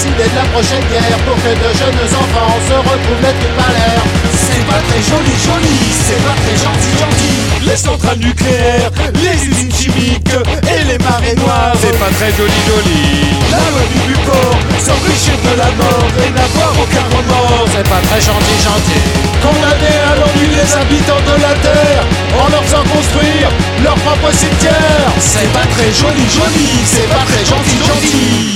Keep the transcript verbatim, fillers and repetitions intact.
décidé de la prochaine guerre pour que de jeunes enfants se retrouvent les tripes à l'air. C'est pas très joli, joli, c'est pas très gentil, gentil. Les centrales nucléaires, les usines chimiques et les marées noires. C'est pas très joli, joli. La lobby du porc, s'enrichir de la mort et n'avoir aucun remords. C'est pas très gentil, gentil. Condamner à l'ennui les habitants de la terre en leur faisant construire leur propre cimetière. C'est pas très joli, joli, c'est pas très gentil, gentil.